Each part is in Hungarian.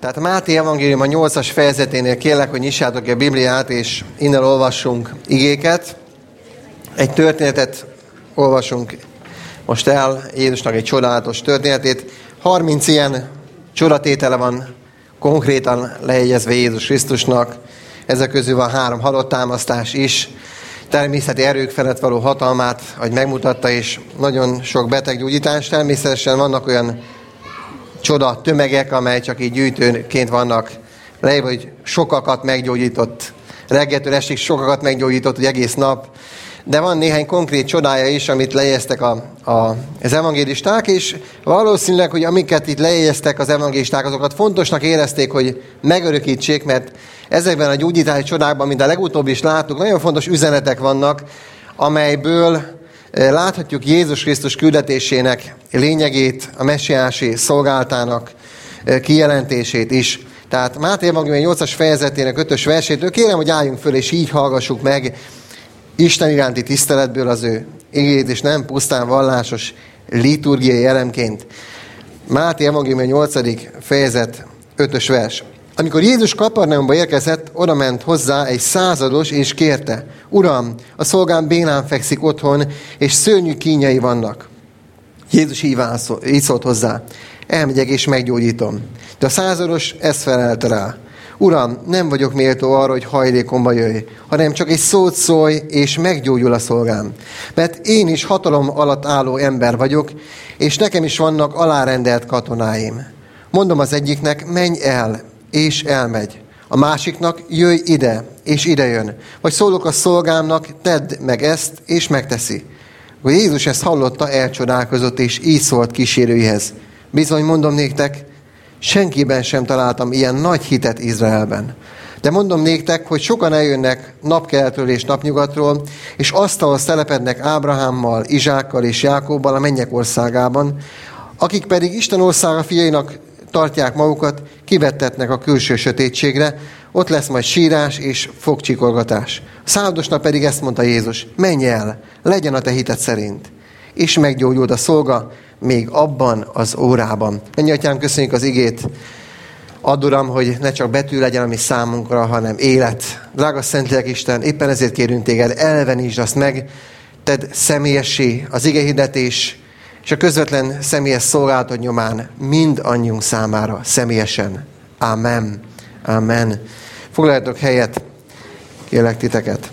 Tehát Máté evangélium a 8. fejezeténél kérlek, hogy nyissátok ki a Bibliát, és innen olvassunk igéket. Egy történetet olvasunk most el, Jézusnak egy csodálatos történetét. 30 ilyen csodatétele van konkrétan lejegyezve Jézus Krisztusnak. Ezek közül van 3 halottámasztás is. Természeti erők felett való hatalmát, ahogy megmutatta, és nagyon sok beteggyógyítás. Természetesen vannak olyan csoda tömegek, amely csak így gyűjtőként vannak lejjebb, hogy sokakat meggyógyított, reggeltől estig sokakat meggyógyított, hogy egész nap. De van néhány konkrét csodája is, amit lejegyeztek az evangélisták, és valószínűleg, hogy amiket itt lejegyeztek az evangélisták, azokat fontosnak érezték, hogy megörökítsék, mert ezekben a gyógyítási csodákban, mint a legutóbb is láttuk, nagyon fontos üzenetek vannak, amelyből láthatjuk Jézus Krisztus küldetésének lényegét, a messiási szolgáltának kijelentését is. Tehát Máté evangélium 8. fejezetének 5. versétől kérem, hogy álljunk föl, és így hallgassuk meg Isten iránti tiszteletből az ő igét, és nem pusztán vallásos liturgiai elemként. Máté evangélium 8. fejezet 5. vers. Amikor Jézus Kapernaumba érkezett, odament hozzá egy százados, és kérte: Uram, a szolgám bénán fekszik otthon, és szörnyű kínjai vannak. Jézus így szólt hozzá: elmegyek és meggyógyítom. De a százados ezt felelte rá: Uram, nem vagyok méltó arra, hogy hajlékomba jöjj, hanem csak egy szót szólj, és meggyógyul a szolgám. Mert én is hatalom alatt álló ember vagyok, és nekem is vannak alárendelt katonáim. Mondom az egyiknek: menj el, és elmegy. A másiknak: jöjj ide, és ide jön. Vagy szólok a szolgámnak: tedd meg ezt, és megteszi. Hogy Jézus ezt hallotta, elcsodálkozott, és így szólt kísérőihez: bizony mondom néktek, senkiben sem találtam ilyen nagy hitet Izraelben. De mondom néktek, hogy sokan eljönnek napkeltről és napnyugatról, és asztalhoz telepednek Ábrahámmal, Izsákkal és Jákobbal a mennyek országában, akik pedig Isten országa fiainak tartják magukat, kivettetnek a külső sötétségre, ott lesz majd sírás és fogcsikorgatás. A századosnak pedig ezt mondta Jézus: menj el, legyen a te hited szerint. És meggyógyult a szolga még abban az órában. Mennyi Atyám, köszönjük az igét. Add, Uram, hogy ne csak betű legyen, ami számunkra, hanem élet. Drága Szentlélek Isten, éppen ezért kérünk téged, elvenítsd azt meg, tedd személyessé az igehirdetés, és a közvetlen személyes szolgálatod nyomán mindannyiunk számára személyesen. Amen. Amen. Foglaljatok helyet, kérlek titeket.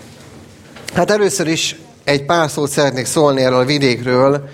Hát először is egy pár szót szeretnék szólni erről a vidékről,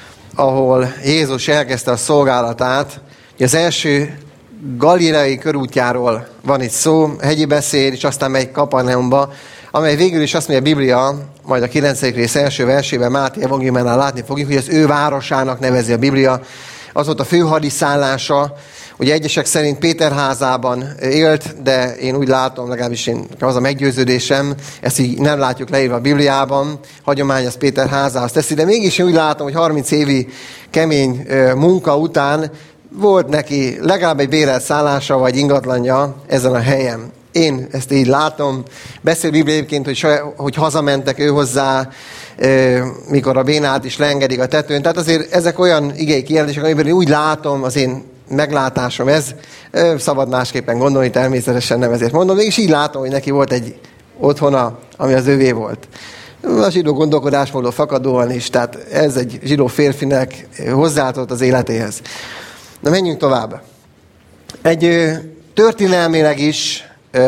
ahol Jézus elkezdte a szolgálatát. Az első galileai körútjáról van itt szó, hegyi beszéd, és aztán megy Kapernaumba, amely végül is azt mondja a Biblia, majd a 9. rész első versében, Máté evangéliumánál látni fogjuk, hogy az ő városának nevezi a Biblia. Az volt a főhadiszállása. Ugye egyesek szerint Péter házában élt, de én úgy látom, legalábbis az a meggyőződésem, ezt így nem látjuk leírva a Bibliában, hagyomány az Péter házához teszi, de mégis én úgy látom, hogy 30 évi kemény munka után volt neki legalább egy bérelt szállása vagy ingatlanja ezen a helyen. Én ezt így látom. Beszél Biblia egyébként, hogy hazamentek ő hozzá, mikor a bénát is leengedik a tetőn. Tehát azért ezek olyan igei kijelentések, amiben én úgy látom, az én meglátásom ez. Szabad másképpen gondolni, természetesen nem ezért mondom. Mégis így látom, hogy neki volt egy otthona, ami az övé volt. A zsidó gondolkodásmódból fakadóan is, tehát ez egy zsidó férfinek hozzáadott az életéhez. Na, menjünk tovább. Egy történelmileg is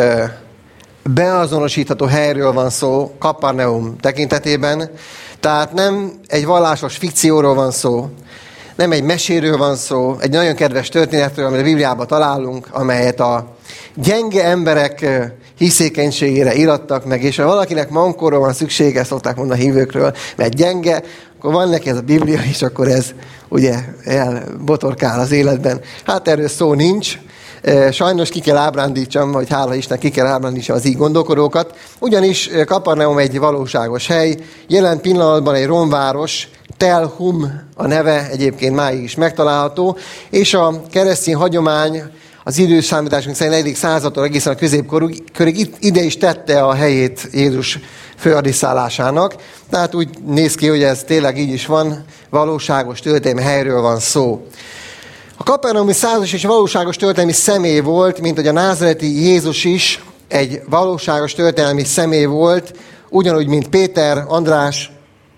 beazonosítható helyről van szó Kapernaum tekintetében, tehát nem egy vallásos fikcióról van szó, nem egy meséről van szó, egy nagyon kedves történetről, amit a Bibliában találunk, amelyet a gyenge emberek hiszékenységére írattak meg, és ha valakinek mankóra van szüksége, szokták mondani a hívőkről, mert gyenge, akkor van neki ez a Biblia, és akkor ez ugye elbotorkál az életben. Hát erről szó nincs. Sajnos ki kell ábrándítsam, vagy hála Isten, ki kell ábrándítsam az így gondolkodókat. Ugyanis Kapernaum egy valóságos hely, jelen pillanatban egy romváros, Tel Hum a neve, egyébként máig is megtalálható, és a keresztény hagyomány az időszámításunk szerint 4. századtól egészen a középkorig ide is tette a helyét Jézus főhadiszállásának. Tehát úgy néz ki, hogy ez tényleg így is van, valóságos történelmi helyről van szó. A kapernaumi százas és valóságos történelmi személy volt, mint hogy a názareti Jézus is egy valóságos történelmi személy volt, ugyanúgy, mint Péter, András,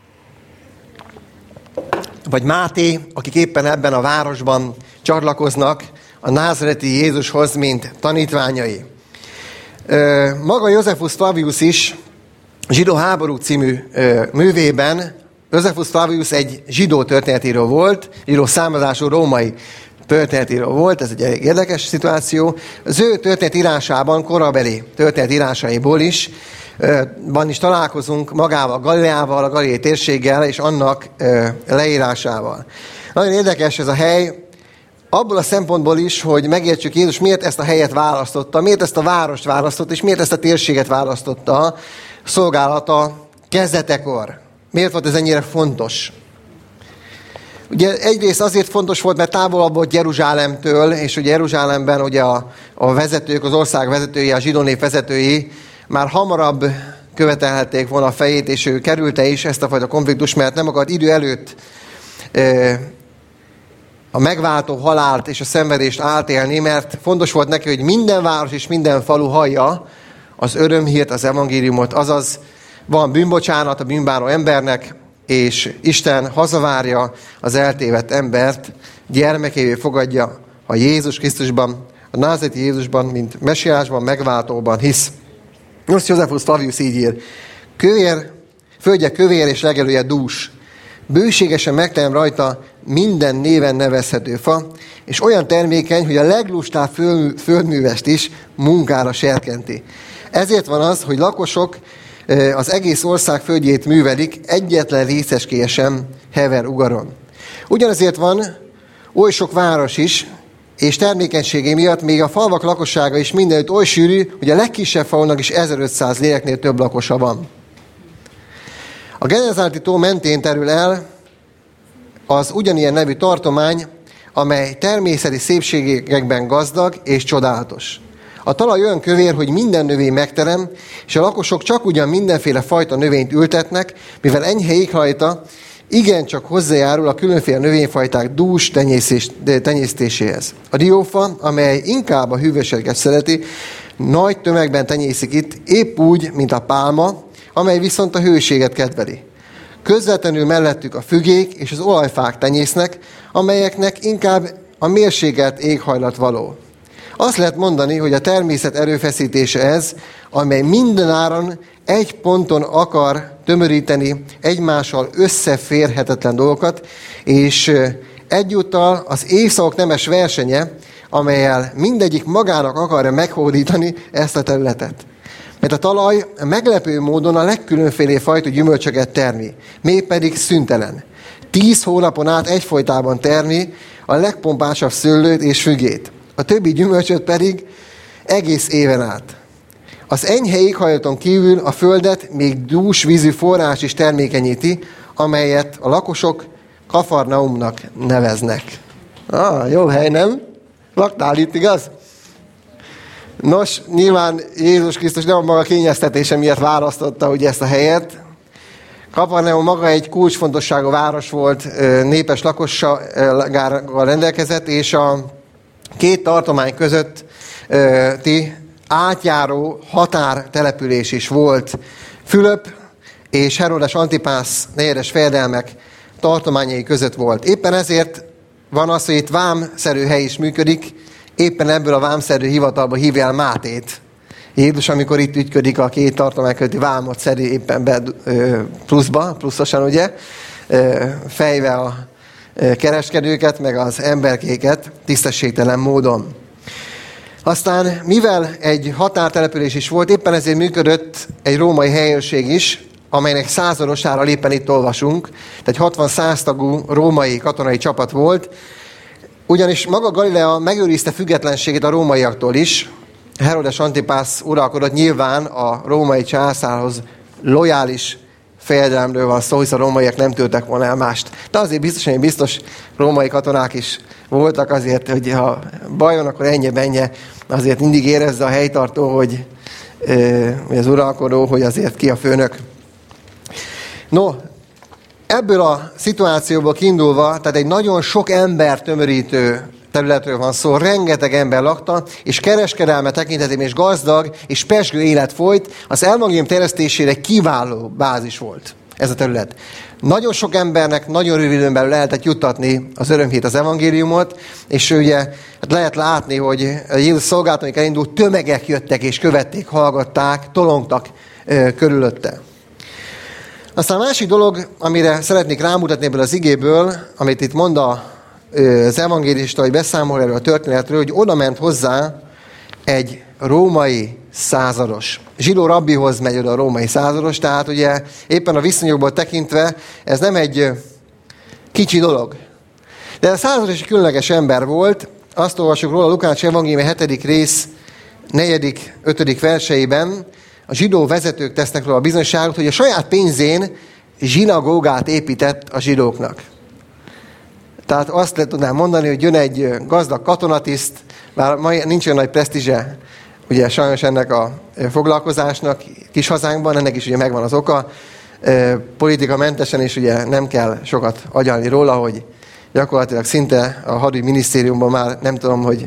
vagy Máté, akik éppen ebben a városban csatlakoznak a názareti Jézushoz, mint tanítványai. Maga Josephus Flavius is Zsidó háború című művében, Josephus Flavius egy zsidó történetíró volt, zsidó származású római történetíró volt, ez egy érdekes szituáció. Az ő történetírásában, korabeli történetírásaiból is találkozunk magával, Galileával, a Galilei térséggel és annak leírásával. Nagyon érdekes ez a hely, abból a szempontból is, hogy megértsük Jézus miért ezt a helyet választotta, miért ezt a várost választotta, és miért ezt a térséget választotta a szolgálata kezdetekor. Miért volt ez ennyire fontos? Ugye egyrészt azért fontos volt, mert távolabb volt Jeruzsálemtől, és ugye Jeruzsálemben ugye a vezetők, az ország vezetői, a zsidó nép vezetői már hamarabb követelhették volna a fejét, és ő kerülte is ezt a fajta konfliktust, mert nem akart idő előtt a megváltó halált és a szenvedést átélni, mert fontos volt neki, hogy minden város és minden falu hallja az örömhírt, az evangéliumot, azaz van bűnbocsánat a bűnbánó embernek, és Isten hazavárja az eltévedt embert, gyermekévé fogadja, ha Jézus Krisztusban, a názareti Jézusban, mint messiásban, megváltóban hisz. Most Josephus Flavius így ír: földje kövér és legelője dús. Bőségesen megtelem rajta minden néven nevezhető fa, és olyan termékeny, hogy a leglustább földművest is munkára serkenti. Ezért van az, hogy lakosok az egész ország földjét művelik, egyetlen részecskéje sem hever ugaron. Ugyanezért van oly sok város is, és termékenységé miatt még a falvak lakossága is mindenütt oly sűrű, hogy a legkisebb falunak is 1500 léleknél több lakosa van. A Genezáreti tó mentén terül el az ugyanilyen nevű tartomány, amely természeti szépségekben gazdag és csodálatos. A talaj olyan kövér, hogy minden növény megterem, és a lakosok csak ugyan mindenféle fajta növényt ültetnek, mivel enyhe éghajlata igencsak hozzájárul a különféle növényfajták dús tenyésztéséhez. A diófa, amely inkább a hűvösséget szereti, nagy tömegben tenyészik itt, épp úgy, mint a pálma, amely viszont a hőséget kedveli. Közvetlenül mellettük a fügék és az olajfák tenyésznek, amelyeknek inkább a mérsékelt éghajlat való. Azt lehet mondani, hogy a természet erőfeszítése ez, amely mindenáron egy ponton akar tömöríteni egymással összeférhetetlen dolgokat, és egyúttal az évszakok nemes versenye, amellyel mindegyik magának akarja meghódítani ezt a területet. Mert a talaj meglepő módon a legkülönféle fajta gyümölcsöket termi, mégpedig szüntelen. 10 hónapon át egyfolytában termi a legpompásabb szőlőt és fügét. A többi gyümölcsöt pedig egész éven át. Az enyhe éghajlaton kívül a földet még dús vízű forrás is termékenyíti, amelyet a lakosok Kafarnaumnak neveznek. Jó hely, nem? Laktál itt, igaz? Nos, nyilván Jézus Krisztus nem a maga kényeztetése miatt választotta ugye ezt a helyet. Kafarnaum maga egy kulcsfontosságú város volt, népes lakossággal rendelkezett, és a két tartomány közötti átjáró határtelepülés is volt. Fülöp és Herodes Antipász negyedes fejedelmek tartományai között volt. Éppen ezért van az, hogy itt vámszerű hely is működik, éppen ebből a vámszerű hivatalba hívja el Mátét. Jézus, amikor itt ügyködik a két tartomány közötti vámot szedi éppen be pluszosan, ugye, fejve a kereskedőket, meg az emberkéket tisztességtelen módon. Aztán, mivel egy határtelepülés is volt, éppen ezért működött egy római helyőrség is, amelynek százorosára éppen itt olvasunk, tehát 60-100 tagú római katonai csapat volt, ugyanis maga Galilea megőrizte függetlenségét a rómaiaktól is. Herodes Antipász uralkodott, nyilván a római császárhoz lojális fejedelemről van szó, hisz a rómaiak nem tűrtek volna el mást. De azért biztos római katonák is voltak azért, hogy ha baj van, akkor ennyi-bennyi, azért mindig érezze a helytartó, hogy az uralkodó, hogy azért ki a főnök. No, ebből a szituációból kiindulva, tehát egy nagyon sok ember tömörítő területről van szó, rengeteg ember lakta, és kereskedelme tekintetében és gazdag és pezsgő élet folyt, az evangélium terjesztésére kiváló bázis volt ez a terület. Nagyon sok embernek nagyon rövid időn belül lehetett juttatni az örömhírt, az evangéliumot, és ugye hát lehet látni, hogy Jézus szolgálatának elindult, tömegek jöttek és követték, hallgatták, tolongtak körülötte. Aztán a másik dolog, amire szeretnék rámutatni ebből az igéből, amit itt mond az evangélista, hogy beszámol erről a történetről, hogy oda ment hozzá egy római százados. Zsidó rabbihoz megy oda a római százados, tehát ugye éppen a viszonyokból tekintve ez nem egy kicsi dolog. De a százados egy különleges ember volt, azt olvasjuk róla a Lukács evangélium 7. rész 4. 5. verseiben, a zsidó vezetők tesznek róla a bizonyságot, hogy a saját pénzén zsinagógát épített a zsidóknak. Tehát azt le tudnám mondani, hogy jön egy gazdag katonatiszt, bár nincs olyan nagy presztízse, ugye sajnos ennek a foglalkozásnak kis hazánkban, ennek is ugye megvan az oka, politikamentesen is ugye nem kell sokat agyalni róla, hogy gyakorlatilag szinte a hadügyminisztériumban már nem tudom, hogy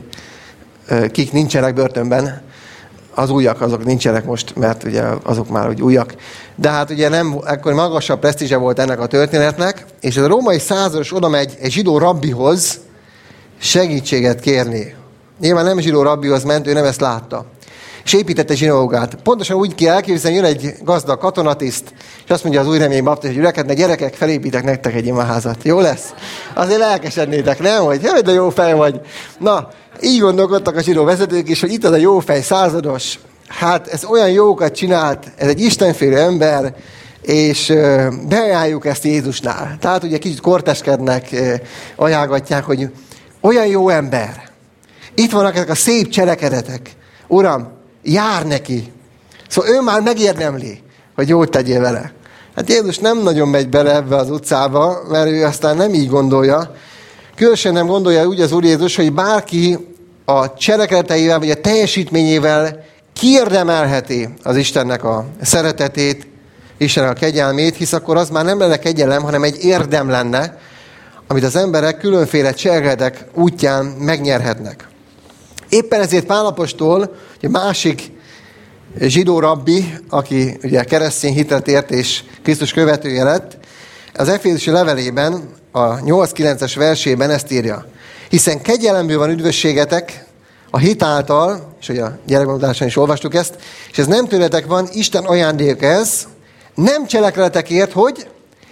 kik nincsenek börtönben, az újak azok nincsenek most, mert ugye azok már úgy újak. De hát ugye nem, akkor magasabb presztízse volt ennek a történetnek, és ez a római százados oda megy egy zsidó rabbihoz segítséget kérni. Nyilván nem zsidó rabbihoz ment, ő nem ezt látta. És építette zsinagógát. Pontosan úgy kell elképzelni, jön egy gazdag katonatiszt, és azt mondja az Új Remény baptista gyülekezetnek, gyerekek, felépítek nektek egy imaházat. Jó lesz? Azért lelkesednétek, nem? Hogy de jó fej vagy. Na, így gondolkodtak a zsidó vezetők is, hogy itt az a jó fej százados. Hát ez olyan jókat csinált, ez egy istenfélő ember, és beajánljuk ezt Jézusnál. Tehát ugye kicsit korteskednek, ajánlgatják, hogy olyan jó ember. Itt vannak ezek a szép cselekedetek. Uram, jár neki. Szóval ő már megérdemli, hogy jót tegyél vele. Hát Jézus nem nagyon megy bele ebbe az utcába, mert ő aztán nem így gondolja. Különösen nem gondolja úgy az Úr Jézus, hogy bárki a cselekedeteivel, vagy a teljesítményével kiérdemelheti az Istennek a szeretetét, Istennek a kegyelmét, hisz akkor az már nem lenne kegyelem, hanem egy érdem lenne, amit az emberek különféle cselekedetek útján megnyerhetnek. Éppen ezért Pál apostol, egy másik zsidó rabbi, aki ugye keresztény hitet ért és Krisztus követője lett, az Efézusi levelében, a 8-9-es versében ezt írja. Hiszen kegyelemből van üdvösségetek a hit által, és ugye a gyerekgondoláson is olvastuk ezt, és ez nem tőletek van, Isten ajándék ez, nem cselekedetekért, hogy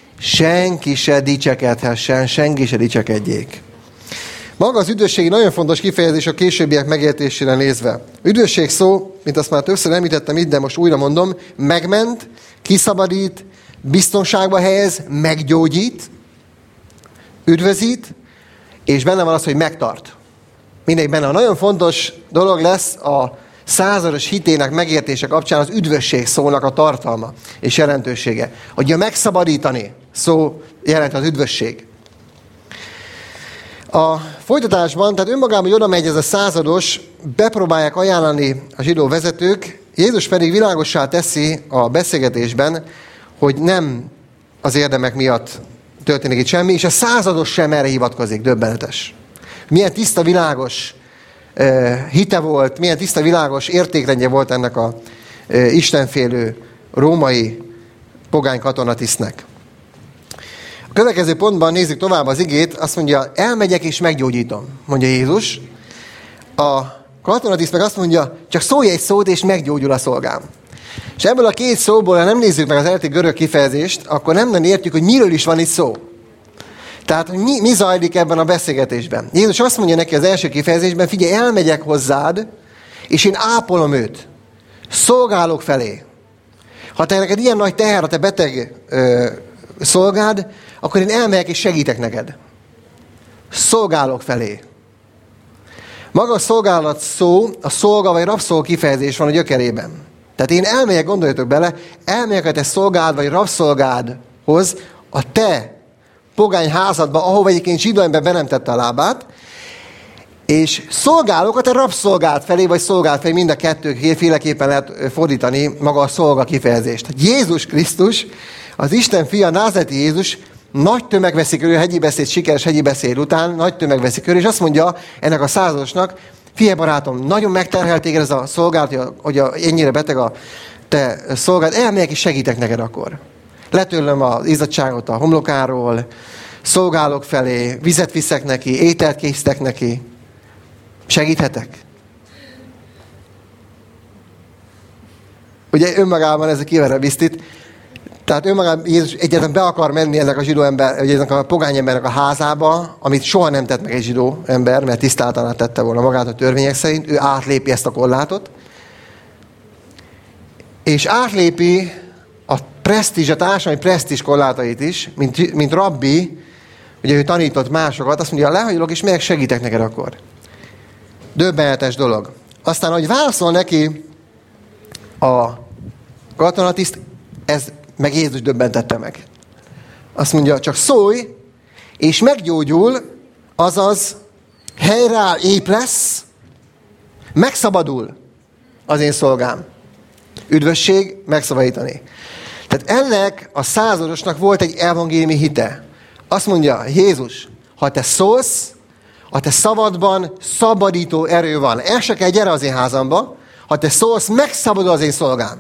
senki se dicsekedhessen, senki se dicsekedjék. Maga az üdvösség nagyon fontos kifejezés a későbbiek megértésére nézve. Üdvösség szó, mint azt már többször említettem itt, de most újra mondom, megment, kiszabadít, biztonságba helyez, meggyógyít, üdvözít, és benne van az, hogy megtart. Mindegy benne. A nagyon fontos dolog lesz a százados hitének megértése kapcsán az üdvösség szónak a tartalma és jelentősége. Hogy a megszabadítani szó jelent az üdvösség. A folytatásban, tehát önmagában, hogy oda megy ez a százados, bepróbálják ajánlani a zsidó vezetők, Jézus pedig világossá teszi a beszélgetésben, hogy nem az érdemek miatt történik itt semmi, és a százados sem erre hivatkozik, döbbenetes. Milyen tiszta, világos hite volt, milyen tiszta, világos értékrendje volt ennek a istenfélő római pogány katonatisztnek. A következő pontban nézzük tovább az igét, azt mondja, elmegyek és meggyógyítom, mondja Jézus. A katonatiszt meg azt mondja, csak szólj egy szót és meggyógyul a szolgám. És ebből a két szóból, ha nem nézzük meg az eredeti görög kifejezést, akkor nem értjük, hogy miről is van itt szó. Tehát, hogy mi zajlik ebben a beszélgetésben. Jézus azt mondja neki az első kifejezésben, figyelj, elmegyek hozzád, és én ápolom őt. Szolgálok felé. Ha te neked ilyen nagy teher, a te beteg szolgád, akkor én elmegyek és segítek neked. Szolgálok felé. Maga a szolgálat szó, a szolga vagy rabszolga kifejezés van a gyökerében. Tehát én elmegyek, gondoljatok bele, elmegyek a te szolgád vagy rabszolgádhoz, a te pogány házadba, ahova egyébként zsidó ember be nem tette a lábát, és szolgálok a te rabszolgád felé, vagy szolgád felé, mind a kettőféleképpen lehet fordítani maga a szolga kifejezést. Jézus Krisztus, az Isten fia, Názáreti Jézus nagy tömeg veszi körül, hegyi beszéd, sikeres hegyi beszéd után, nagy tömeg veszi körül, és azt mondja ennek a századosnak, figyelj barátom, nagyon megterhelt téged ez a szolgálat, hogy ennyire beteg a te szolgálat, elmegyek és segítek neked akkor. Letörlöm az izzadságot a homlokáról, szolgálok felé, vizet viszek neki, ételt készítek neki. Segíthetek? Ugye önmagában ez a kivere biztit. Tehát önmagában Jézus egyáltalán be akar menni ennek a zsidó ember, vagy ennek a pogány embernek a házába, amit soha nem tett meg egy zsidó ember, mert tisztátalan tette volna magát a törvények szerint. Ő átlépi ezt a korlátot. És átlépi a presztízs, a társadalmi presztízs korlátait is, mint rabbi, ugye ő tanított másokat, azt mondja, lehagyolok és melyek segítek neked akkor. Döbbenetes dolog. Aztán, ahogy válaszol neki a katonatiszt, ez meg Jézus döbbentette meg. Azt mondja, csak szólj, és meggyógyul, azaz helyreáll, ép lesz, megszabadul az én szolgám. Üdvösség, megszabadítani. Tehát ennek a századosnak volt egy evangéliumi hite. Azt mondja Jézus, ha te szólsz, a te szavadban szabadító erő van. El se kell, gyere az én házamba, ha te szólsz, megszabadul az én szolgám.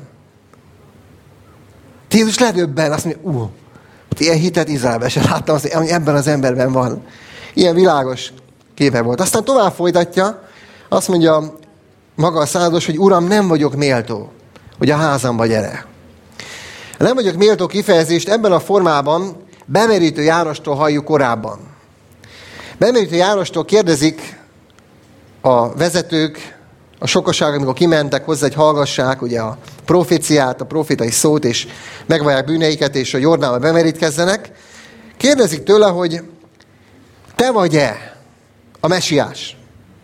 Jézus ledöbben, azt mondja, ilyen hitet Izraelben sem láttam, ami ebben az emberben van. Ilyen világos képe volt. Aztán tovább folytatja, azt mondja maga a százados, hogy Uram, nem vagyok méltó, hogy a házamba gyere. Nem vagyok méltó kifejezést ebben a formában Bemerítő Jánostól halljuk korábban. Bemerítő Jánostól kérdezik a vezetők, a sokaság, amikor kimentek hozzá, hogy hallgassák ugye a proféciát, a profétai szót, és megvallják bűneiket, és a Jordánba bemerítkezzenek. Kérdezik tőle, hogy te vagy-e a mesiás?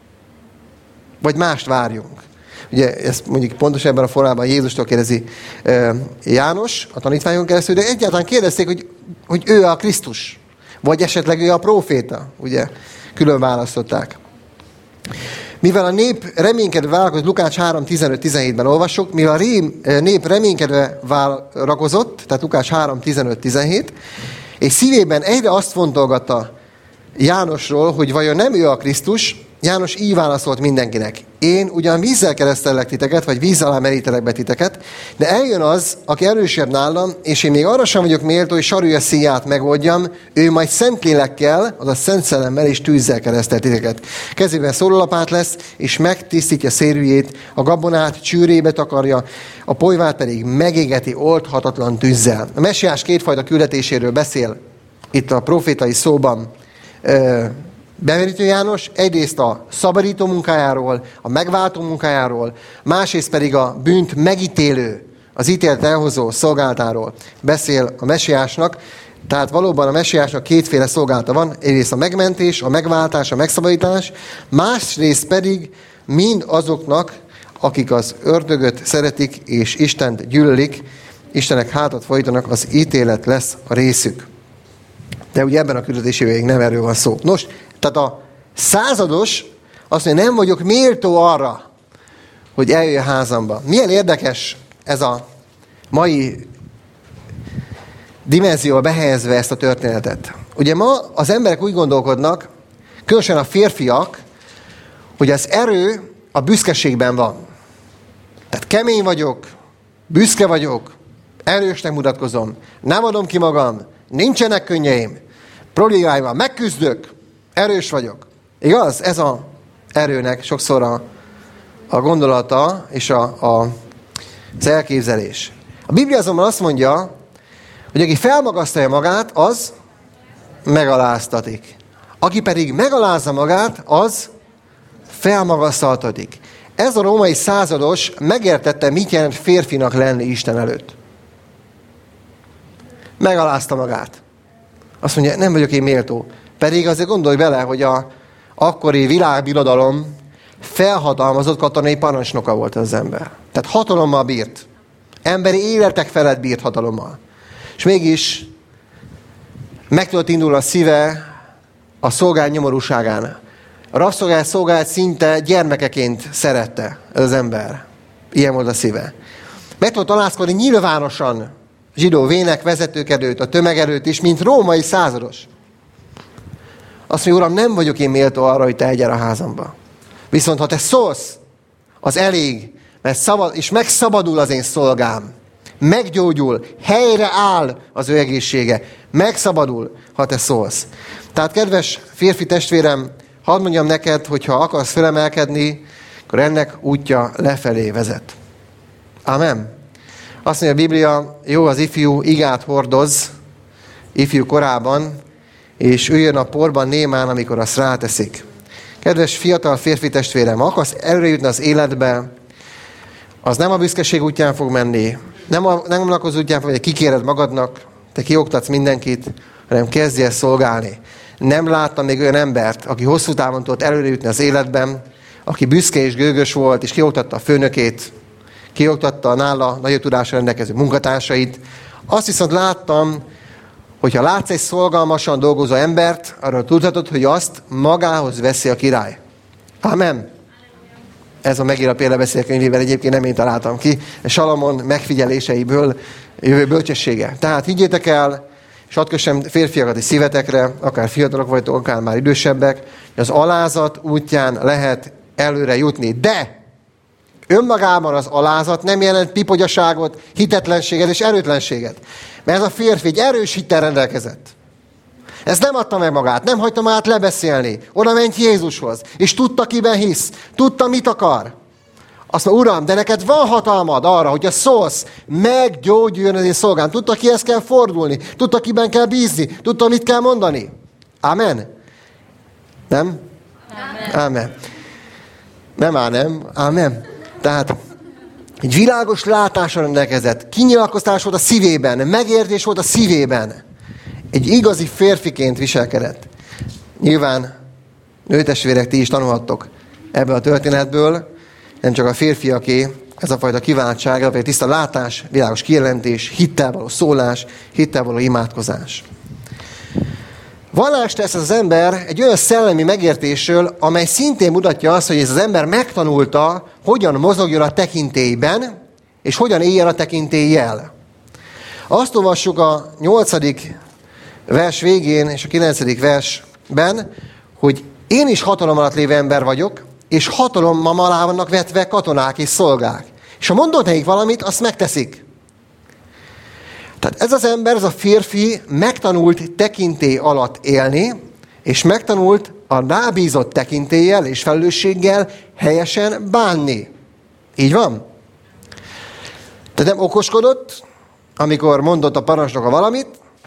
Vagy mást várjunk? Ugye ezt mondjuk pontosan ebben a formában Jézustól kérdezi János, a tanítványon keresztül, de egyáltalán kérdezték, hogy ő a Krisztus, vagy esetleg ő a próféta, ugye, külön választották. Mivel a nép reménykedve várakozott, Lukács 3:15-17-ben olvassuk, mivel a nép reménykedve várakozott, tehát Lukács 3:15-17, és szívében egyre azt fontolgatta Jánosról, hogy vajon nem ő a Krisztus, János így válaszolt mindenkinek. Én ugyan vízzel keresztellek titeket, vagy víz alá merítelek be titeket, de eljön az, aki erősebb nálam, és én még arra sem vagyok méltó, hogy sarúja szíját megoldjam, ő majd Szentlélekkel, azaz Szent Szellemmel és tűzzel keresztel titeket. Kezében szórólapát lesz, és megtisztítja szérűjét, a gabonát csűrébe takarja, a polyvát pedig megégeti oldhatatlan tűzzel. A mesiás kétfajta küldetéséről beszél itt a profétai szóban Bemerítő János, egyrészt a szabadító munkájáról, a megváltó munkájáról, másrészt pedig a bűnt megítélő, az ítélet elhozó szolgálatáról beszél a mesiásnak. Tehát valóban a mesiásnak kétféle szolgálata van, egyrészt a megmentés, a megváltás, a megszabadítás, másrészt pedig mind azoknak, akik az ördögöt szeretik és Istent gyűlölik, Istennek hátat fordítanak, az ítélet lesz a részük. De ugye ebben a küldetésében még nem erről van szó. Nos, tehát a százados azt mondja, nem vagyok méltó arra, hogy eljöjj a házamba. Milyen érdekes ez a mai dimenzióba behelyezve ezt a történetet. Ugye ma az emberek úgy gondolkodnak, különösen a férfiak, hogy az erő a büszkeségben van. Tehát kemény vagyok, büszke vagyok, erősnek mutatkozom, nem adom ki magam, nincsenek könnyeim, problémáim van, megküzdök, erős vagyok. Igaz? Ez az erőnek sokszor a gondolata és az elképzelés. A Biblia azonban azt mondja, hogy aki felmagasztalja magát, az megaláztatik. Aki pedig megalázza magát, az felmagasztaltatik. Ez a római százados megértette, mit jelent férfinak lenni Isten előtt. Megalázta magát. Azt mondja, nem vagyok én méltó. Pedig azért gondolj bele, hogy a akkori világbirodalom felhatalmazott katonai parancsnoka volt az ember. Tehát hatalommal bírt. Emberi életek felett bírt hatalommal. És mégis meg tudott indulni a szíve a szolgált nyomorúságán. A rabszolgált szolgált szinte gyermekeként szerette ez az ember. Ilyen volt a szíve. Meg tudott alázkodni nyilvánosan zsidó vének vezetők előtt, a tömeg előtt is, mint római százados. Azt mondja, Uram, nem vagyok én méltó arra, hogy te egyel a házamba. Viszont ha te szólsz, az elég, mert és megszabadul az én szolgám. Meggyógyul, helyreáll az ő egészsége. Megszabadul, ha te szólsz. Tehát, kedves férfi testvérem, hadd mondjam neked, hogy ha akarsz felemelkedni, akkor ennek útja lefelé vezet. Amen. Azt mondja a Biblia, jó az ifjú igát hordoz, ifjú korában, és üljön a porban némán, amikor azt ráteszik. Kedves fiatal férfi testvérem, akarsz előre jutni az életbe, az nem a büszkeség útján fog menni, nem az útján fog, hogy kikéred magadnak, te kioktatsz mindenkit, hanem kezdj el szolgálni. Nem láttam még olyan embert, aki hosszú távon tudott előre jutni az életben, aki büszke és gőgös volt, és kioktatta a főnökét, kioktatta a nála nagyobb tudásra rendelkező munkatársait. Azt viszont láttam, hogyha látsz egy szolgalmasan dolgozó embert, arról tudhatod, hogy azt magához veszi a király. Amen. Ez a megír a példabeszélkönyvében, egyébként nem én találtam ki, Salamon megfigyeléseiből jövő bölcsessége. Tehát higgyétek el, és hadd kössem férfiakat is szívetekre, akár fiatalok vagytok, akár már idősebbek, hogy az alázat útján lehet előre jutni. De önmagában az alázat nem jelent pipogyaságot, hitetlenséget és erőtlenséget. Mert ez a férfi egy erős hittel rendelkezett. Ez nem adta meg magát, nem hagyta magát lebeszélni. Oda ment Jézushoz, és tudta, kiben hisz. Tudta, mit akar. Azt mondja, Uram, de neked van hatalmad arra, hogyha szólsz, meggyógyuljon az én szolgám. Tudta, kihez kell fordulni. Tudta, kiben kell bízni. Tudta, mit kell mondani. Amen. Nem? Amen. Nem. Amen. Tehát egy világos látásra rendelkezett, kinyilatkoztatás volt a szívében, megértés volt a szívében. Egy igazi férfiként viselkedett. Nyilván, nőtestvérek, ti is tanulhattok ebből a történetből, nem csak a férfiaké, ez a fajta kiváltság, ez a tiszta látás, világos kijelentés, hittel való szólás, hittel való imádkozás. Vallást tesz az ember egy olyan szellemi megértésről, amely szintén mutatja azt, hogy ez az ember megtanulta, hogyan mozogjon a tekintélyben, és hogyan éljen a tekintéllyel. Azt olvassuk a 8. vers végén és a 9. versben, hogy én is hatalom alatt lévő ember vagyok, és hatalommal alá vannak vetve katonák és szolgák. És ha mondod nekik valamit, azt megteszik. Tehát ez az ember, ez a férfi megtanult tekintély alatt élni, és megtanult a rábízott tekintéllyel és felelősséggel helyesen bánni. Így van? Tehát nem okoskodott, amikor mondott a parancsnoka valamit,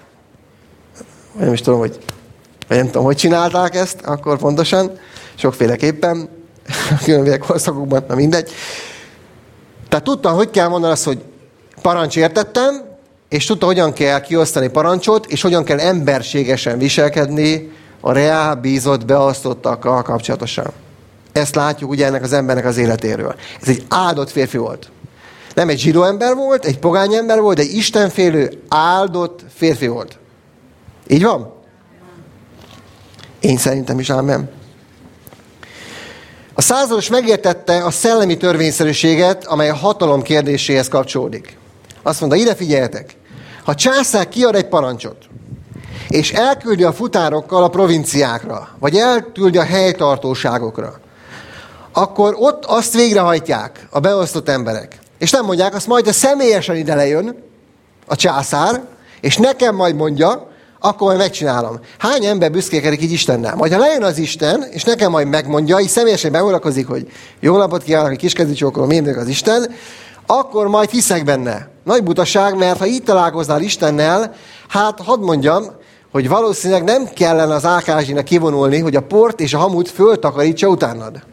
nem is tudom, hogy csinálták ezt akkor pontosan, sokféleképpen, különböző korszakokban, na mindegy. Tehát tudta, hogy kell mondani azt, hogy parancs értettem, és tudta, hogyan kell kiosztani parancsot, és hogyan kell emberségesen viselkedni a reál bízott beosztottakkal kapcsolatosan. Ezt látjuk ugye ennek az embernek az életéről. Ez egy áldott férfi volt. Nem egy zsidó ember volt, egy pogány ember volt, egy istenfélő, áldott férfi volt. Így van? Én szerintem is, amen. A százados megértette a szellemi törvényszerűséget, amely a hatalom kérdéséhez kapcsolódik. Azt mondta, ide figyeljetek, ha császár kiad egy parancsot, és elküldi a futárokkal a provinciákra, vagy elküldi a helytartóságokra, akkor ott azt végrehajtják a beosztott emberek. És nem mondják, azt majd személyesen ide lejön a császár, és nekem majd mondja, akkor majd megcsinálom. Hány ember büszkékedik így Istennel? Majd ha lejön az Isten, és nekem majd megmondja, és személyesen bemutatkozik, hogy jó napot kívánok, hogy kiskezdi csókolom, én az Isten, akkor majd hiszek benne. Nagy butaság, mert ha így találkoznál Istennel, hát hadd mondjam, hogy valószínűleg nem kellene az Ákázsinak kivonulni, hogy a port és a hamut föltakarítsa utánad.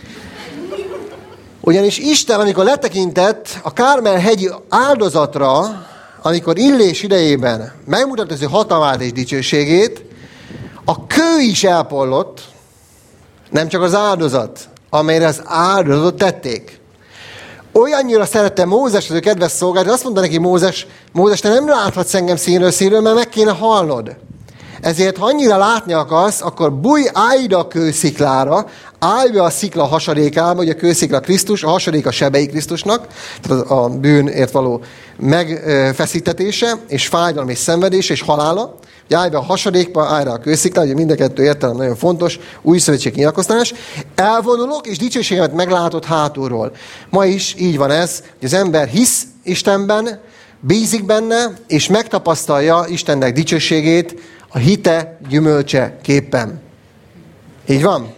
Ugyanis Isten, amikor letekintett a Kármel-hegyi áldozatra, amikor Illés idejében megmutatta az ő hatalmát és dicsőségét, a kő is elpollott, nem csak az áldozat, amelyre az áldozatot tették. Olyannyira szerette Mózes az ő kedves szolgálat, hogy azt mondta neki Mózes, te nem láthatsz engem színről, mert meg kéne halnod. Ezért, ha annyira látni akarsz, akkor bújj, állj a kősziklára, állj be a szikla hasadékába, hogy a kőszikla Krisztus, a hasadék a sebei Krisztusnak, tehát a bűnért való megfeszítetése, és fájdalom és szenvedés és halála. Állj be a hasadékba, állj rá a kősziklára, ugye mind a kettő értelem nagyon fontos, új szövetségi nyilatkoztatás. Elvonulok, és dicsőségemet meglátod hátulról. Ma is így van ez, hogy az ember hisz Istenben, bízik benne, és megtapasztalja Istennek dicsőségét a hite gyümölcse képpen. Így van?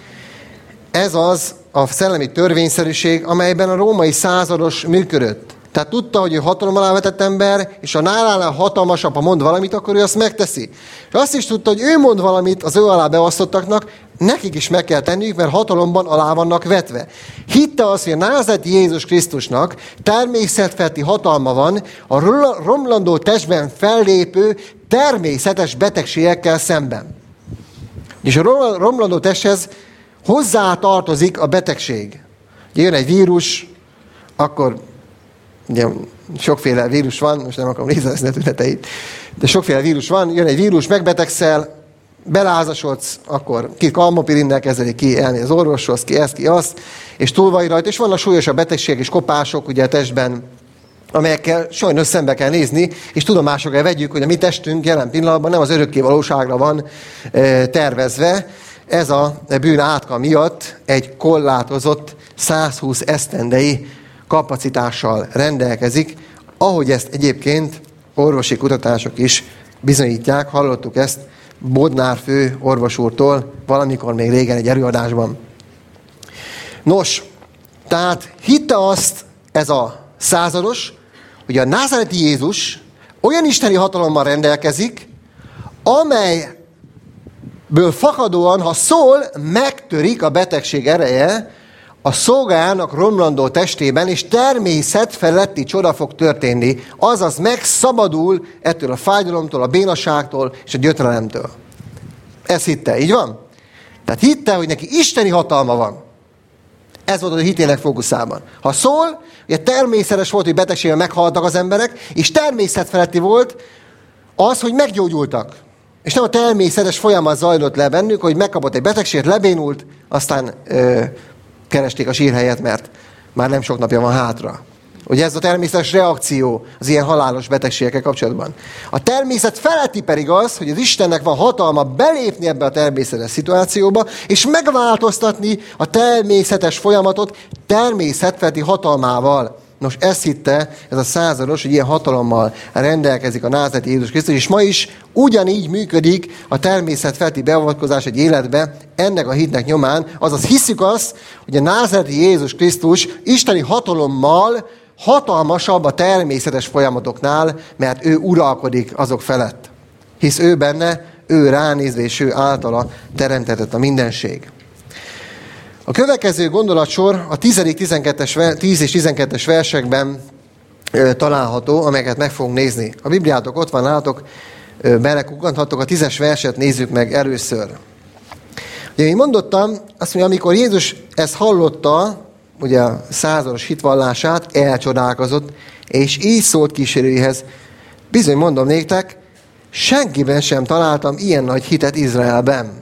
Ez az a szellemi törvényszerűség, amelyben a római százados működött. Tehát tudta, hogy ő hatalom alá vetett ember, és ha nálánál hatalmasabb, ha mond valamit, akkor ő azt megteszi. És azt is tudta, hogy ő mond valamit az ő alá beosztottaknak, nekik is meg kell tenniük, mert hatalomban alá vannak vetve. Hitte azt, hogy a názareti Jézus Krisztusnak természetfeletti hatalma van a romlandó testben fellépő természetes betegségekkel szemben. És a romlandó testhez hozzá tartozik a betegség. Jön egy vírus, akkor ugye sokféle vírus van, most nem akarom részletezni a tüneteit, de sokféle vírus van, jön egy vírus, megbetegszel, belázasodsz, akkor ki kalmopirinnel kezeli, ki elmegy az orvoshoz, ki ezt, ki azt, és túl vagy rajta, és vannak súlyosabb betegségek és kopások ugye a testben, amelyekkel sajnos szembe kell nézni, és tudomásra kell vegyük, hogy a mi testünk jelen pillanatban nem az örökké valóságra van tervezve. Ez a bűn átka miatt egy korlátozott 120 esztendei kapacitással rendelkezik, ahogy ezt egyébként orvosi kutatások is bizonyítják. Hallottuk ezt Bodnár fő orvos úrtól valamikor még régen egy előadásban. Nos, tehát hitte azt ez a százados, hogy a názareti Jézus olyan isteni hatalommal rendelkezik, amelyből fakadóan, ha szól, megtörik a betegség ereje a szolgájának romlandó testében, és természet feletti csoda fog történni, azaz megszabadul ettől a fájdalomtól, a bénaságtól és a gyötrelemtől. Ezt hitte, így van? Tehát hitte, hogy neki isteni hatalma van. Ez volt a hitének fókuszában. Ha szól, ugye természetes volt, hogy betegséggel meghaltak az emberek, és természetfeletti volt az, hogy meggyógyultak. És nem a természetes folyamat zajlott le bennük, hogy megkapott egy betegséget, lebénult, aztán keresték a sírhelyet, mert már nem sok napja van hátra. Ugye ez a természetes reakció az ilyen halálos betegségekkel kapcsolatban. A természet feletti pedig az, hogy az Istennek van hatalma belépni ebbe a természetes szituációba, és megváltoztatni a természetes folyamatot természetfeletti hatalmával. Nos, ezt hitte ez a százados, hogy ilyen hatalommal rendelkezik a názareti Jézus Krisztus, és ma is ugyanígy működik a természetfeletti beavatkozás egy életbe, ennek a hitnek nyomán, azaz hiszük azt, hogy a názareti Jézus Krisztus isteni hatalommal hatalmasabb a természetes folyamatoknál, mert ő uralkodik azok felett. Hisz ő benne, ő ránézve, és ő általa teremtetett a mindenség. A következő gondolatsor a 10. és 12-es versekben található, amelyeket meg fogunk nézni. A Bibliátok ott van nálatok, belekukkanthatok, a 10-es verset nézzük meg először. Ugye én mondottam, azt mondja, amikor Jézus ezt hallotta, ugye a százados hitvallását, elcsodálkozott, és így szólt kísérőihez. Bizony mondom néktek, senkiben sem találtam ilyen nagy hitet Izraelben.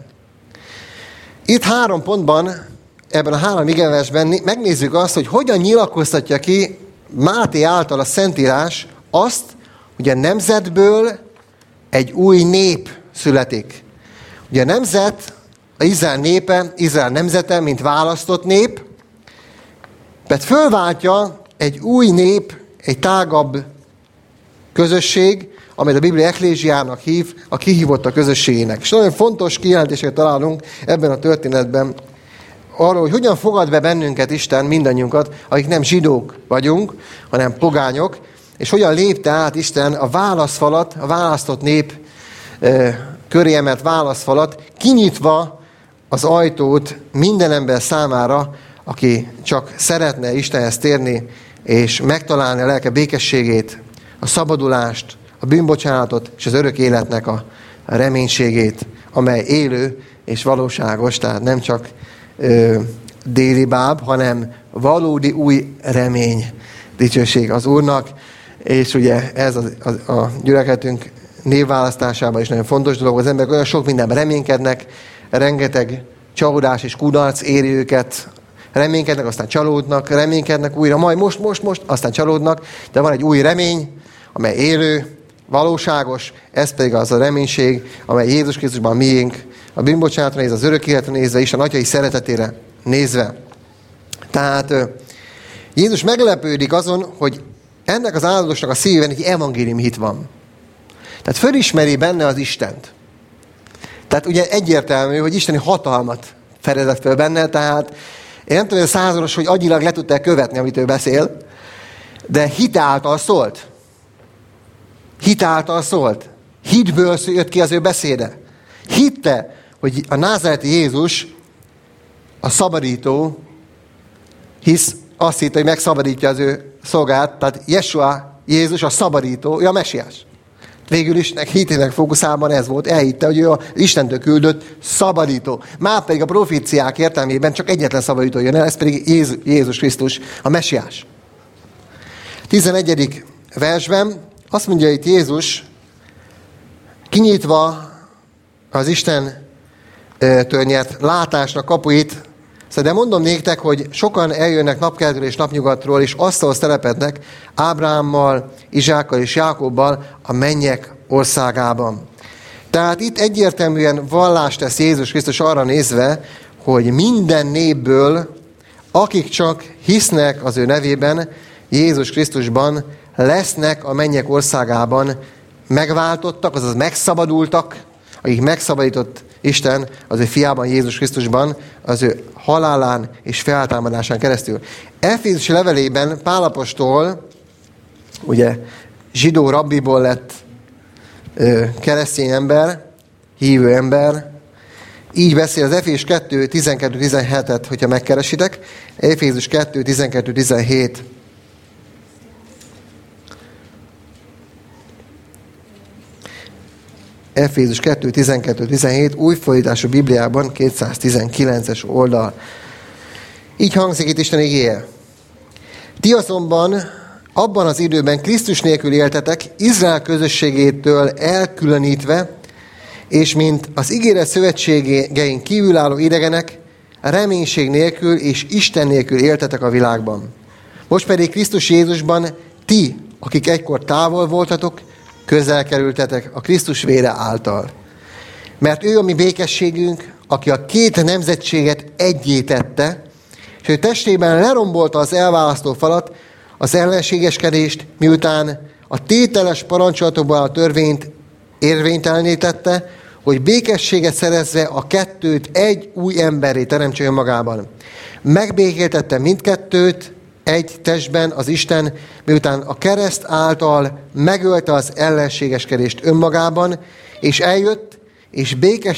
Itt 3 pontban, ebben a 3 igeversben megnézzük azt, hogy hogyan nyilatkoztatja ki Máté által a Szentírás azt, hogy a nemzetből egy új nép születik. Ugye a nemzet, az Izrael népe, Izrael nemzete, mint választott nép, mert fölváltja egy új nép, egy tágabb közösség, amelyet a Biblia eklésiának hív, a kihívott a közösségének. És nagyon fontos kijelentéseket találunk ebben a történetben arról, hogy hogyan fogad be bennünket Isten, mindannyiunkat, akik nem zsidók vagyunk, hanem pogányok, és hogyan lépte át Isten a válaszfalat, a választott nép köré emelt válaszfalat, kinyitva az ajtót minden ember számára, aki csak szeretne Istenhez térni, és megtalálni a lelke békességét, a szabadulást, a bűnbocsánatot, és az örök életnek a reménységét, amely élő és valóságos, tehát nem csak déli báb, hanem valódi új remény, dicsőség az Úrnak, és ugye ez a gyülekezetünk névválasztásában is nagyon fontos dolog. Az emberek olyan sok mindenben reménykednek, rengeteg csalódás és kudarc éri őket, reménykednek, aztán csalódnak, reménykednek újra, majd most, aztán csalódnak, de van egy új remény, amely élő, valóságos, ez pedig az a reménység, amely Jézus Krisztusban miénk, a bűnbocsánatra nézve, az örök életre nézve, Isten atyai szeretetére nézve. Tehát Jézus meglepődik azon, hogy ennek az áldozatosnak a szívében egy evangélium hit van. Tehát fölismeri benne az Istent. Tehát ugye egyértelmű, hogy isteni hatalmat fedezett föl benne, tehát én nem tudom, hogy a százados, hogy agyilag le tudták követni, amit ő beszél, de hit által szólt. Hit által szólt. Hitből jött ki az ő beszéde. Hitte, hogy a názáreti Jézus a szabadító, hisz azt hitte, hogy megszabadítja az ő szolgát, tehát Jesua, Jézus a szabadító, ő a mesiás. Végül is hitének fókuszában ez volt, elhitte, hogy ő az Istentől küldött szabadító. Már pedig a proféciák értelmében csak egyetlen szabadító jön el, ez pedig Jézus Krisztus, a mesiás. 11. versben azt mondja itt Jézus, kinyitva az Istentől nyert látásnak kapuit, de mondom néktek, hogy sokan eljönnek napkeltről és napnyugatról, és asztalhoz telepednek Ábrámmal, Izsákkal és Jákobbal a mennyek országában. Tehát itt egyértelműen vallást tesz Jézus Krisztus arra nézve, hogy minden népből, akik csak hisznek az ő nevében, Jézus Krisztusban, lesznek a mennyek országában megváltottak, azaz megszabadultak, akik megszabadított Isten az ő fiában, Jézus Krisztusban, az ő halálán és feltámadásán keresztül. Efézusi levelében Pál apostol, ugye zsidó rabbiból lett keresztény ember, hívő ember, így beszél az Efézus 2, 12-17-et, hogyha megkeresitek. Efézus 2, 12-17. Efézus 2, 12-17, új fordítású Bibliában, 219-es oldal. Így hangzik itt Isten igéje. Ti azonban abban az időben Krisztus nélkül éltetek, Izrael közösségétől elkülönítve, és mint az ígéret szövetségein kívülálló idegenek, reménység nélkül és Isten nélkül éltetek a világban. Most pedig Krisztus Jézusban ti, akik egykor távol voltatok, közel kerültetek a Krisztus vére által. Mert ő a mi békességünk, aki a két nemzetséget egyé tette, és ő testében lerombolta az elválasztó falat, az ellenségeskedést, miután a tételes parancsolatokban a törvényt érvénytelené tette, hogy békességet szerezze a kettőt egy új emberré teremtse önmagában. Megbékéltette mindkettőt egy testben az Isten, miután a kereszt által megölte az ellenségeskedést önmagában, és eljött, és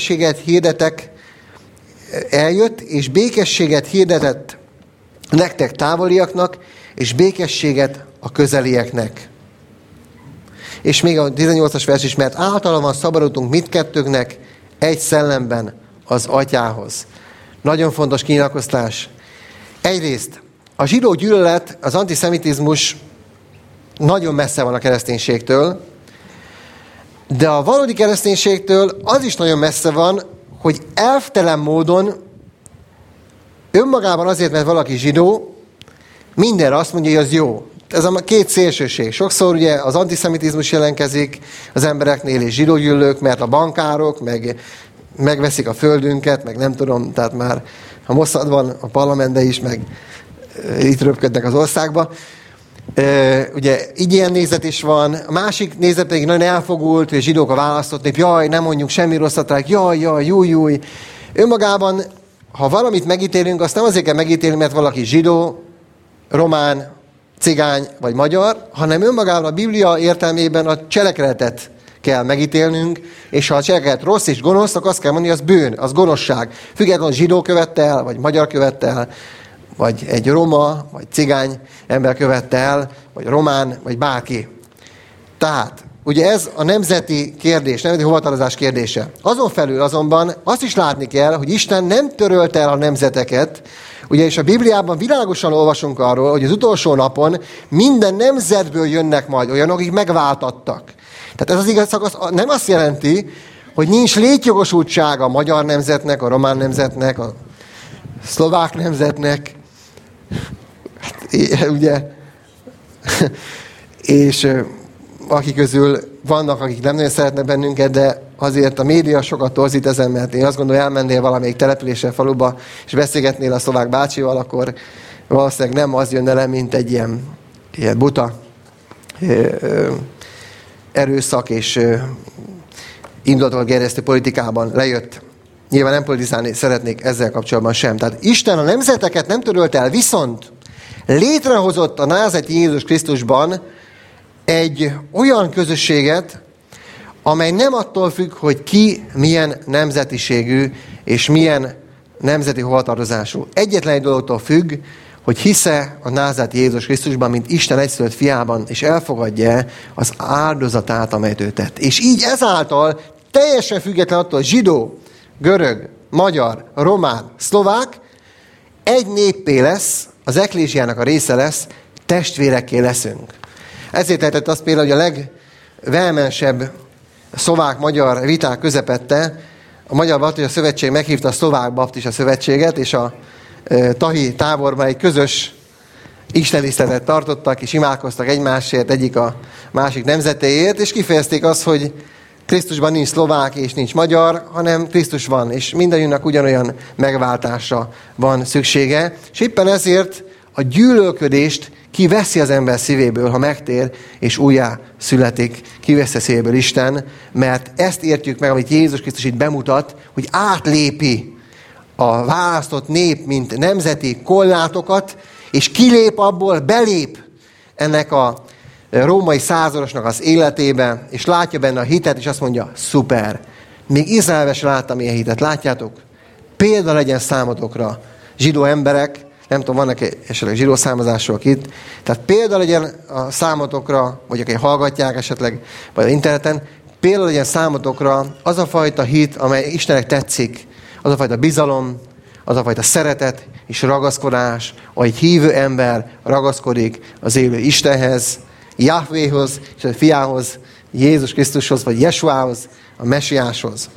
békességet hirdetett nektek távoliaknak, és békességet a közelieknek. És még a 18-as vers is, mert általában szabadultunk mindkettőnknek egy szellemben az Atyához. Nagyon fontos kinyilatkoztatás. Egyrészt a zsidó gyűlölet, az antiszemitizmus nagyon messze van a kereszténységtől, de a valódi kereszténységtől az is nagyon messze van, hogy elvtelen módon önmagában azért, mert valaki zsidó, mindenre azt mondja, hogy az jó. Ez a két szélsőség. Sokszor ugye az antiszemitizmus jelenkezik az embereknél, és zsidógyűlölők, mert a bankárok megveszik a földünket, meg nem tudom, tehát már a Mossad van a parlamentben is, meg itt röpködnek az országba. Ugye így ilyen nézet is van. A másik nézet pedig nagyon elfogult, hogy a zsidók a választott nép, jaj, nem mondjuk semmi rosszat rá, jaj, júj. Önmagában, ha valamit megítélünk, azt nem azért kell megítélni, mert valaki zsidó, román, cigány vagy magyar, hanem önmagában a Biblia értelmében a cselekedetet kell megítélnünk, és ha a cselekedet rossz és gonosz, akkor azt kell mondani, az bűn, az gonoszság. Függetlenül zsidó követte el, vagy magyar követte el, vagy egy roma, vagy cigány ember követte el, vagy román, vagy bárki. Tehát, ugye ez a nemzeti kérdés, nemzeti hovatalozás kérdése. Azon felül azonban azt is látni kell, hogy Isten nem törölte el a nemzeteket, Ugyanis a Bibliában világosan olvasunk arról, hogy az utolsó napon minden nemzetből jönnek majd olyanok, akik megváltattak. Tehát ez az igaz szakasz nem azt jelenti, hogy nincs létjogosultsága a magyar nemzetnek, a román nemzetnek, a szlovák nemzetnek, ugye, és akik közül vannak, akik nem nagyon szeretnek bennünket, de azért a média sokat torzít ezen, mert én azt gondolom, elmennél valamelyik településre, faluba, és beszélgetnél a szlovák bácsival, akkor valószínűleg nem az jönne le, mint egy ilyen buta erőszak és indulatot gerjesztő politikában lejött. Nyilván nem politizálni szeretnék ezzel kapcsolatban sem. Tehát Isten a nemzeteket nem törölt el, viszont létrehozott a názáreti Jézus Krisztusban egy olyan közösséget, amely nem attól függ, hogy ki milyen nemzetiségű és milyen nemzeti hovatartozású. Egyetlen egy dologtól függ, hogy hisze a názáreti Jézus Krisztusban, mint Isten egyszülött fiában, és elfogadja az áldozatát, amelyet ő tett. És így ezáltal teljesen független attól, hogy zsidó, görög, magyar, román, szlovák, egy néppé lesz, az eklésiának a része lesz, testvérekké leszünk. Ezért lehetett azt például, hogy a legvehemensebb szlovák-magyar viták közepette a Magyar Baptista Szövetség meghívta a Szlovák Baptista Szövetséget, és a tahi táborban egy közös istentiszteletet tartottak, és imádkoztak egymásért, egyik a másik nemzetéért, és kifejezték azt, hogy Krisztusban nincs szlovák és nincs magyar, hanem Krisztus van, és mindannyiunknak ugyanolyan megváltásra van szüksége. És éppen ezért a gyűlölködést kiveszi az ember szívéből, ha megtér, és újjá születik, kiveszi a szívéből Isten, mert ezt értjük meg, amit Jézus Krisztus itt bemutat, hogy átlépi a választott nép, mint nemzeti korlátokat, és kilép abból, belép ennek a római századosnak az életébe, és látja benne a hitet, és azt mondja, szuper, még Izraelben sem láttam ilyen hitet, látjátok? Példa legyen számotokra, zsidó emberek, nem tudom, vannak esetleg zsidó származások itt, tehát példa legyen a számotokra, vagy akik hallgatják esetleg, vagy az interneten, példa legyen számotokra az a fajta hit, amely Istennek tetszik, az a fajta bizalom, az a fajta szeretet és ragaszkodás, ahogy hívő ember ragaszkodik az élő Istenhez, Jahvéhoz és a fiához, Jézus Krisztushoz, vagy Jesuához, a Mesiáshoz.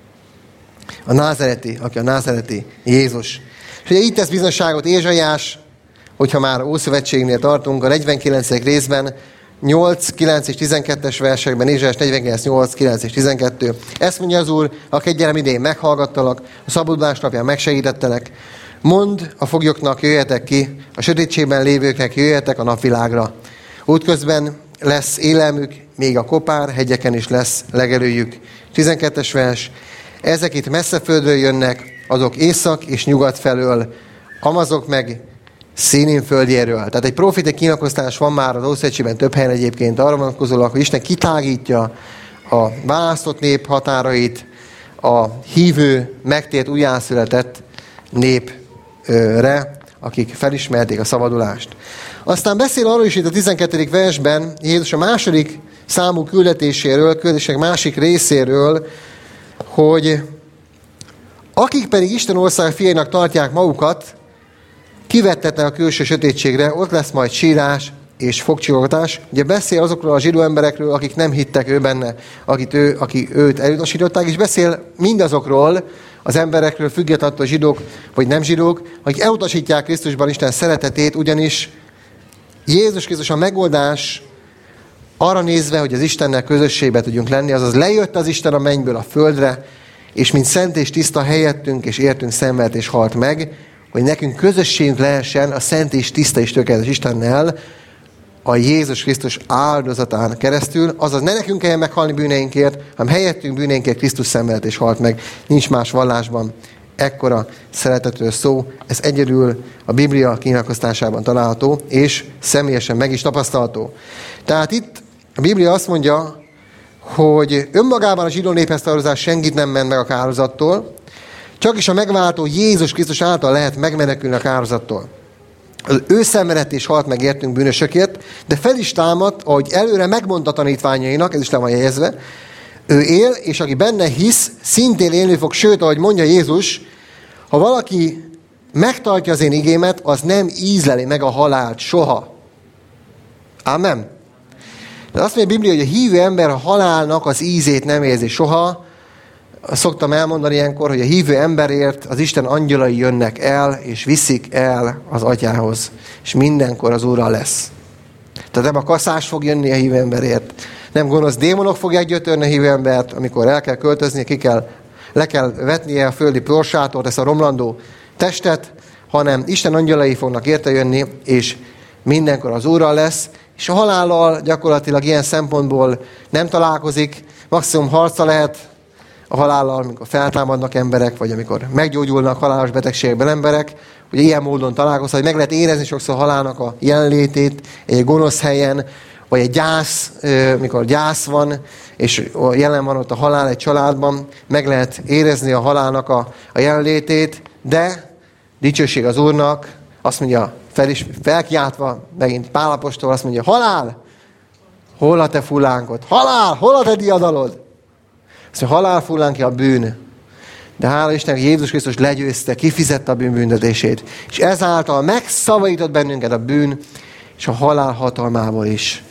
A názáreti, aki a názáreti Jézus. És ugye így tesz bizonyságot Ézsaiás, hogyha már Ószövetségnél tartunk, a 49. részben, 8, 9 és 12-es versekben, Ézsaiás 49, 8, 9 és 12. Ezt mondja az Úr, akik gyerem idején meghallgattalak, a szabadulás napján megsegítettelek. Mondd a foglyoknak, jöjjetek ki, a sötétségben lévőknek jöjjetek a napvilágra. Útközben lesz élelmük, még a kopár hegyeken is lesz legelőjük. 12-es vers. Ezek itt messze földről jönnek, azok észak és nyugat felől, amazok meg Színin földjéről. Tehát egy profétai kinyilatkoztatás van már az Ószövetségben több helyen egyébként arra vonatkozólag, hogy Isten kitágítja a választott nép határait a hívő, megtért, újjászületett népre, akik felismerték a szabadulást. Aztán beszél arról is itt a 12. versben Jézus a második számú küldetéséről, küldetések másik részéről, hogy akik pedig Isten ország fiainak tartják magukat, kivettetnek a külső sötétségre, ott lesz majd sírás és fogcsikorgatás. Ugye beszél azokról a zsidó emberekről, akik nem hittek ő benne, akik őt elutasították, és beszél mindazokról az emberekről, függetlenül a zsidók vagy nem zsidók, akik elutasítják Krisztusban Isten szeretetét, ugyanis Jézus Krisztus a megoldás arra nézve, hogy az Istennel közösségbe tudjunk lenni, azaz lejött az Isten a mennyből a földre, és mint szent és tiszta helyettünk és értünk szenvedt és halt meg, hogy nekünk közösségünk lehessen a szent és tiszta és tökéletes Istennel a Jézus Krisztus áldozatán keresztül, azaz ne nekünk kelljen meghalni bűneinkért, hanem helyettünk bűneinkért Krisztus szenvedt és halt meg. Nincs más vallásban ekkora szeretetről szó, ez egyedül a Biblia kinyilatkoztatásában található, és személyesen meg is tapasztalható. Tehát itt a Biblia azt mondja, hogy önmagában a zsidó néphez tartozás senkit nem ment meg a kározattól, csak is a megváltó Jézus Krisztus által lehet megmenekülni a kározattól. Az ő szenvedett és halt meg értünk bűnösökért, de fel is támadt, ahogy előre megmondta tanítványainak, ez is le van jegyezve, ő él, és aki benne hisz, szintén élni fog, sőt, ahogy mondja Jézus, ha valaki megtartja az én igémet, az nem ízleli meg a halált soha. Amen. De azt mondja a Biblia, hogy a hívő ember a halálnak az ízét nem érzi soha. Szoktam elmondani ilyenkor, hogy a hívő emberért az Isten angyalai jönnek el, és viszik el az atyához. És mindenkor az Úrral lesz. Tehát nem a kaszás fog jönni a hívő emberért. Nem gonosz démonok fogják gyötörni a hívő embert, amikor el kell költözni, le kell vetnie a földi porsátort, ezt a romlandó testet, hanem Isten angyalai fognak érte jönni, és mindenkor az Úrral lesz, és a halállal gyakorlatilag ilyen szempontból nem találkozik, maximum harca lehet a halállal, amikor feltámadnak emberek, vagy amikor meggyógyulnak halálos betegségben emberek, ugye ilyen módon találkozhat, hogy meg lehet érezni sokszor a halálnak a jelenlétét egy gonosz helyen, vagy egy gyász, mikor gyász van, és jelen van ott a halál egy családban, meg lehet érezni a halálnak a jelenlétét, de dicsőség az Úrnak, azt mondja, felkiáltva, megint Pál apostol azt mondja, halál, hol a te fullánkod? Halál, hol a te diadalod? Azt mondja, halál fullánkja a bűn. De hála Istennek, Jézus Krisztus legyőzte, kifizette a bűnbüntetését, és ezáltal megszabadított bennünket a bűn és a halál hatalmából is.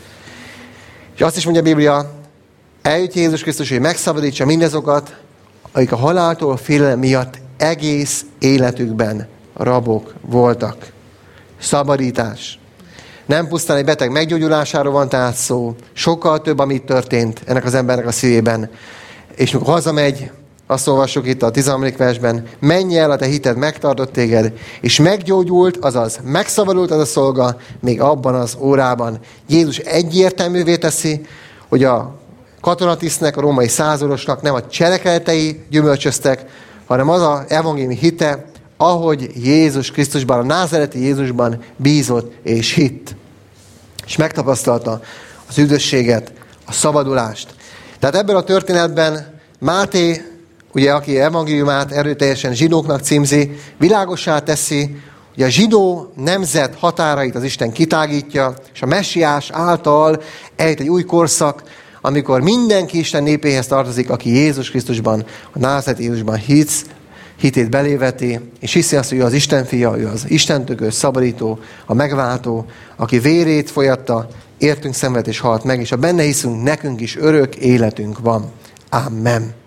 És azt is mondja a Biblia, eljött Jézus Krisztus, hogy megszabadítsa mindazokat, akik a haláltól félelem miatt egész életükben rabok voltak. Szabadítás. Nem pusztán egy beteg meggyógyulásáról van tehát szó, sokkal több, amit történt ennek az embernek a szívében. És mikor hazamegy, azt olvassuk itt a 13. versben, menj el, a te hited megtartott téged, és meggyógyult, azaz megszabadult az a szolga, még abban az órában. Jézus egyértelművé teszi, hogy a katonatisztnek, a római százorosnak nem a cselekedetei gyümölcsöztek, hanem az az evangéliumi hite, ahogy Jézus Krisztusban, a názáreti Jézusban bízott és hitt. És megtapasztalta az üdvösséget, a szabadulást. Tehát ebben a történetben Máté, ugye, aki evangéliumát erőteljesen zsidóknak címzi, világossá teszi, hogy a zsidó nemzet határait az Isten kitágítja, és a messiás által eljött egy új korszak, amikor mindenki Isten népéhez tartozik, aki Jézus Krisztusban, a názáreti Jézusban hisz, hitét beléveti, és hiszi azt, hogy ő az Isten fia, ő az Istentől szabadító, a megváltó, aki vérét folyatta, értünk szenved és halt meg, és ha benne hiszünk, nekünk is örök életünk van. Amen.